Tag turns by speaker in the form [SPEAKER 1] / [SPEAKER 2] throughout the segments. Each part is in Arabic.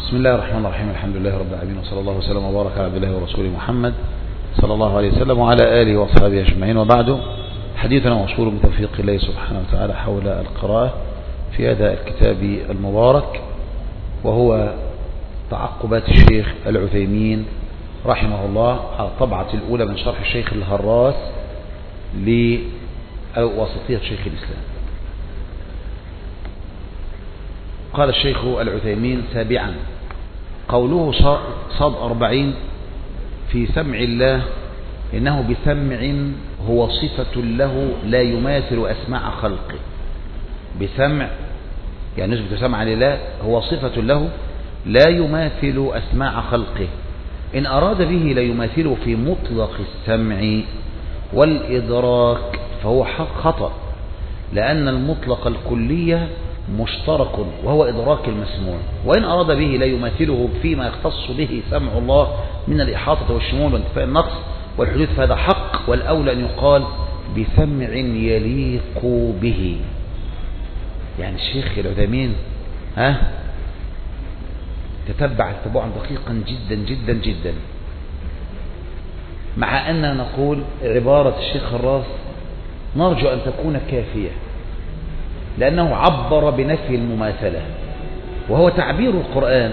[SPEAKER 1] بسم الله الرحمن الرحيم. الحمد لله رب العالمين، وصلى الله وسلم وبارك على عبد الله ورسوله محمد صلى الله عليه وسلم وعلى آله وأصحابه أجمعين، وبعد. حديثنا مشغول بتوفيق الله سبحانه وتعالى حول القراءة في هذا الكتاب المبارك، وهو تعقبات الشيخ العثيمين رحمه الله على الطبعة الأولى من شرح الشيخ الهراس لوسطية شيخ الإسلام. قال الشيخ العثيمين سابعا: قوله صاد 40 في سمع الله إنه بسمع هو صفة له لا يماثل أسماع خلقه. بسمع يعني نسبة سمع لله هو صفة له لا يماثل أسماع خلقه. إن أراد به لا يماثله في مطلق السمع والإدراك فهو خطأ، لأن المطلق الكلية مشترك وهو إدراك المسموع. وإن أراد به لا يماثله فيما يختص به سمع الله من الإحاطة والشمول وانتفاء النقص والحدوث، فهذا حق، والأولى أن يقال بسمع يليق به. يعني الشيخ العثيمين تتبع اتباعا دقيقا جدا جدا جدا، مع أننا نقول عبارة الشيخ الراس نرجو أن تكون كافية، لأنه عبر بنفي المماثلة وهو تعبير القرآن.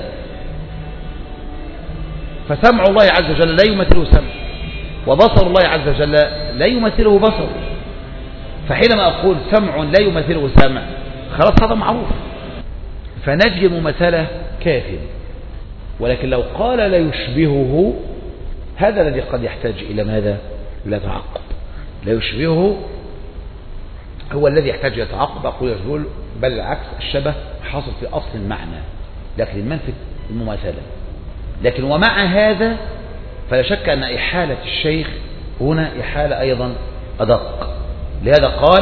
[SPEAKER 1] فسمع الله عز وجل لا يمثله سمع، وبصر الله عز وجل لا يمثله بصر. فحينما أقول سمع لا يمثله سمع خلاص هذا معروف، فنفي المماثلة كاف. ولكن لو قال لا يشبهه، هذا الذي قد يحتاج إلى ماذا؟ إلى تعقب. لا يشبهه هو الذي يحتاج إلى تعقب. أقول بل العكس، الشبه حاصل في أصل المعنى، لكن المنفي المماثلة. لكن ومع هذا فلا شك أن إحالة الشيخ هنا إحالة أيضا أدق. لهذا قال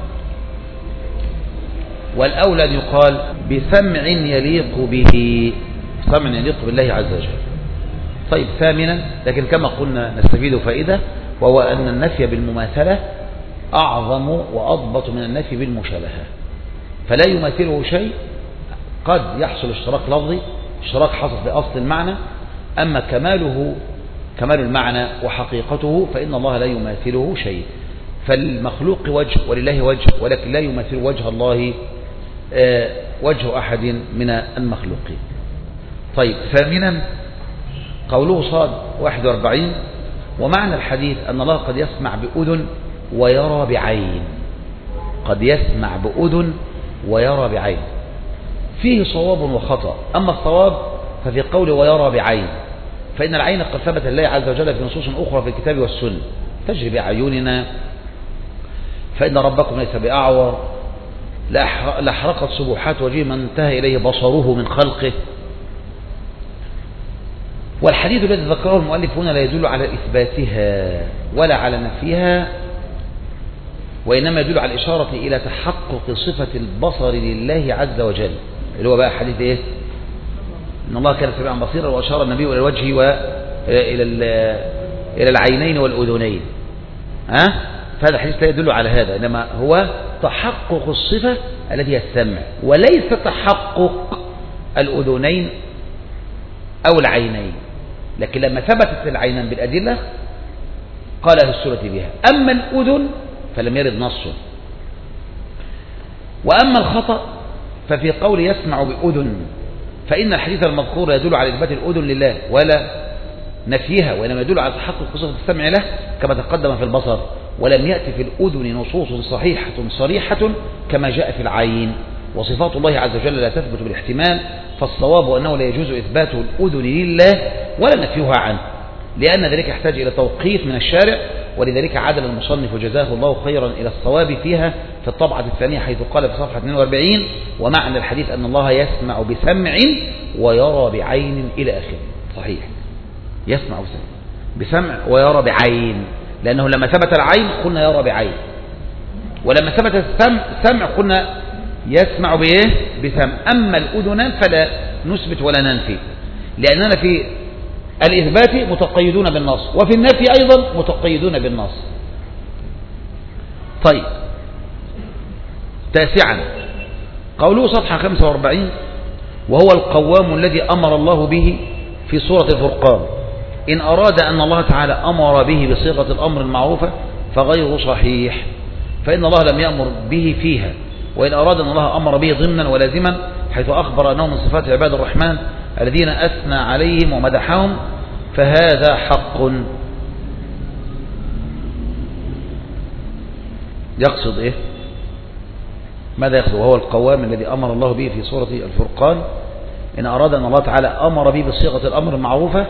[SPEAKER 1] والأولى أن يقال بسمع يليق به، سمع يليق بالله عز وجل. طيب ثامنا، لكن كما قلنا نستفيد فائدة، وهو أن النفي بالمماثلة أعظم وأضبط من النفي بالمشابهة. فلا يماثله شيء قد يحصل اشتراك لفظي، اشتراك حصل في أصل المعنى، أما كمال المعنى وحقيقته فإن الله لا يماثله شيء. فالمخلوق وجه ولله وجه، ولكن لا يماثل وجه الله وجه أحد من المخلوقين. طيب ثامنا، قوله صاد 41: ومعنى الحديث أن الله قد يسمع بأذن ويرى بعين. قد يسمع بأذن ويرى بعين، فيه صواب وخطأ. أما الصواب ففي قول ويرى بعين، فإن العين قد ثبت لله عز وجل في نصوص أخرى في الكتاب والسنة تجري بأعيننا، فإن ربكم ليس بأعور، لأحرقت سبحات وجهه من انتهى إليه بصره من خلقه. والحديث الذي ذكره المؤلف هنا لا يدل على إثباتها ولا على نفيها، وإنما يدل على الإشارة إلى تحقق صفة البصر لله عز وجل، اللي هو بقى حديث إيه؟ إن الله كان سميعا بصيرا، وأشار النبي إلى الوجه إلى العينين والأذنين. فهذا الحديث لا يدل على هذا، إنما هو تحقق الصفة التي هي السمع، وليس تحقق الأذنين أو العينين. لكن لما ثبتت العينان بالأدلة قال أهل السنة بها. أما الأذن فلم يرد نص. وأما الخطأ ففي قول يسمع بأذن، فإن الحديث المذكور يدل على إثبات الأذن لله ولا نفيها، وإنما يدل على تحقق صفة السمع له كما تقدم في البصر. ولم يأتي في الأذن نصوص صحيحة صريحة كما جاء في العين. وصفات الله عز وجل لا تثبت بالاحتمال، فالصواب أنه لا يجوز إثبات الأذن لله ولا نفيها عنه، لأن ذلك يحتاج إلى توقيف من الشارع. ولذلك عدل المصنف جزاه الله خيرا إلى الصواب فيها في الطبعة الثانية، حيث قال في صفحة 42: ومعنى الحديث أن الله يسمع بسمع ويرى بعين إلى آخره. صحيح، يسمع بسمع ويرى بعين، لأنه لما ثبت العين قلنا يرى بعين، ولما ثبت السمع قلنا يسمع بإيه؟ بسمع. أما الأذنان فلا نثبت ولا ننفي، لأننا في الإثبات متقيدون بالنص، وفي النفي أيضا متقيدون بالنص. طيب تاسعا، قوله صفحة 45: وهو القوام الذي أمر الله به في سورة الفرقان. إن أراد أن الله تعالى أمر به بصيغة الأمر المعروفة فغير صحيح، فإن الله لم يأمر به فيها. وإن أراد أن الله أمر به ضمنا ولازما حيث أخبر أنه من صفات عباد الرحمن الذين أثنى عليهم ومدحهم فهذا حق. يقصد إيه؟ ماذا يقصد؟ وهو القوام الذي أمر الله به في سورة الفرقان. إن أراد أن الله تعالى أمر به بصيغة الأمر المعروفة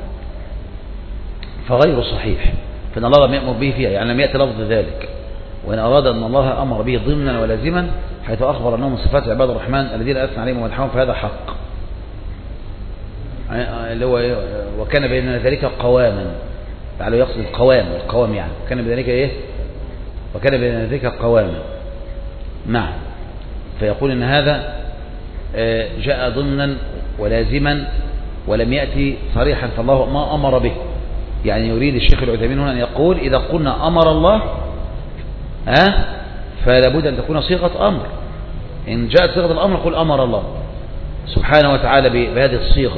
[SPEAKER 1] فغير صحيح، فإن الله لم يأمر به فيها، يعني لم يأتي لفظ ذلك. وإن أراد أن الله أمر به ضمنا ولازما حيث أخبر أنه من صفات عباد الرحمن الذين أثنى عليهم ومدحهم فهذا حق. اللي هو وكان بين ذلك قواما، لعله يقصد القوام يعني كان بذلك إيه؟ وكان بين ذلك قواما. نعم، فيقول إن هذا جاء ضمنا ولازما ولم يأتي صريحا، فالله ما أمر به. يعني يريد الشيخ العثيمين هنا أن يقول إذا قلنا أمر الله فلا بد أن تكون صيغة أمر. إن جاءت صيغة الأمر قل أمر الله سبحانه وتعالى بهذه الصيغة.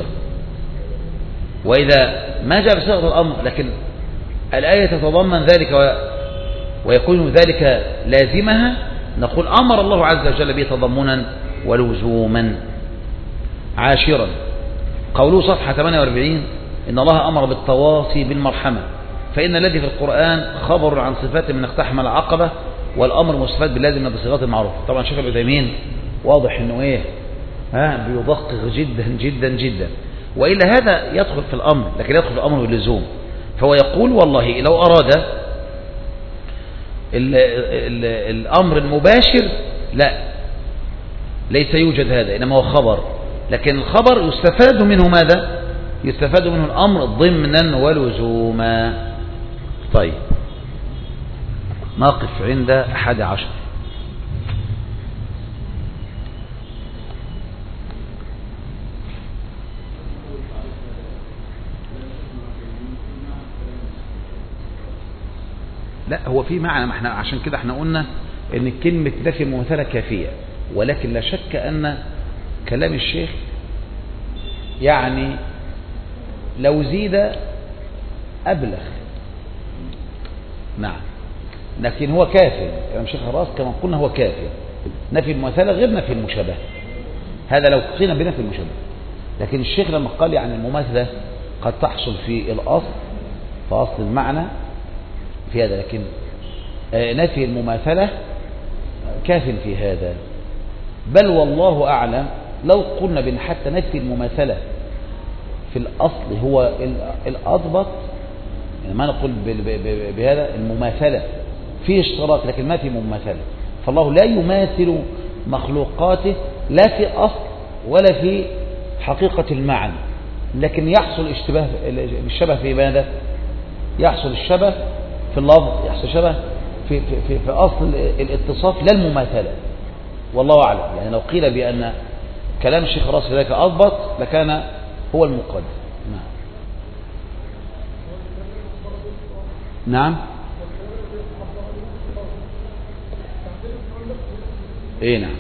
[SPEAKER 1] وإذا ما جاء بصيغة الأمر لكن الآية تتضمن ذلك ويكون ذلك لازمها نقول أمر الله عز وجل به تضمنا ولزوما. عاشرا قوله صفحة 48 إن الله أمر بالتواصي بالمرحمة، فإن الذي في القرآن خبر عن صفات من اقتحم العقبة والأمر مستفاد باللازم من الصيغات المعروفة. طبعا شيخ العثيمين واضح إنه إيه بيدقق جدا جدا جدا، وإلا هذا يدخل في الأمر لكن يدخل في الأمر باللزوم. فهو يقول والله لو أراد الأمر المباشر لا ليس يوجد هذا، إنما هو خبر، لكن الخبر يستفاد منه ماذا؟ يستفاد منه الأمر ضمنا ولزوما. طيب نقف عند 11. لا هو في معنى، ما احنا عشان كده احنا قلنا ان كلمة نفي المماثلة كافية، ولكن لا شك ان كلام الشيخ يعني لو زيد أبلغ. نعم، لكن هو كافي. كلام الشيخ الراس كما قلنا هو كافي. نفي المماثلة غير نفي المشابهة، هذا لو قينا بنفي المشابهة. لكن الشيخ لما قال يعني المماثلة قد تحصل في الأصل، في أصل المعنى في هذا، لكن نفي المماثلة كاف في هذا. بل والله أعلم لو قلنا بأن حتى نفي المماثلة في الأصل هو الأضبط، يعني ما نقول بهذا المماثلة فيه اشتراك لكن ما في مماثلة. فالله لا يماثل مخلوقاته لا في أصل ولا في حقيقة المعنى، لكن يحصل الشبه في ماذا؟ يحصل الشبه في اللفظ، يحصل شبه في أصل الاتصاف لا المماثلة. والله أعلم. يعني لو قيل بأن كلام الشيخ الراس في ذلك أضبط لكان هو المقدم. نعم. ايه نعم.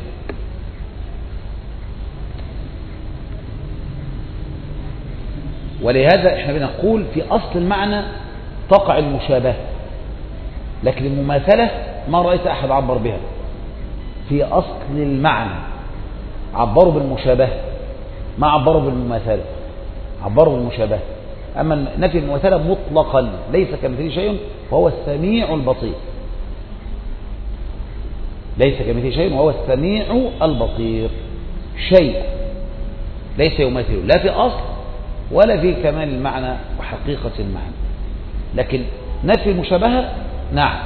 [SPEAKER 1] ولهذا احنا بنقول في أصل المعنى تقع المشابهة، لكن المماثلة ما رأيت أحد عبر بها. في أصل المعنى عبروا بالمشابهة، ما عبروا بالمماثلة، عبروا بالمشابهة. أما نفي المماثلة مطلقا ليس كمثله شيء وهو السميع البصير، ليس كمثله شيء وهو السميع البصير. شيء ليس يماثله لا في أصل ولا في كمال المعنى وحقيقة المعنى، لكن نفي المشابهة نعم،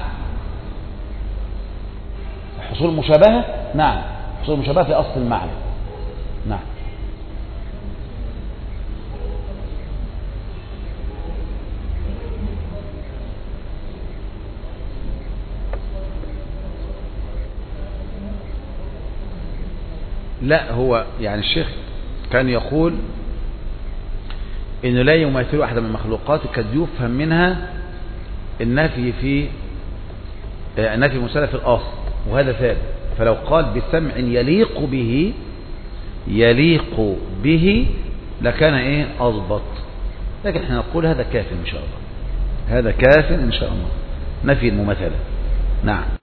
[SPEAKER 1] حصول المشابهة نعم، حصول المشابهة في أصل المعنى نعم. لا هو يعني الشيخ كان يقول إنه لا يماثل أحد من المخلوقات قد يفهم منها النفي في النفي المسألة في الأصل، وهذا ثابت. فلو قال بسمع يليق به يليق به لكان ايه اضبط، لكن احنا نقول هذا كاف ان شاء الله، هذا كاف ان شاء الله، نفي المماثلة. نعم.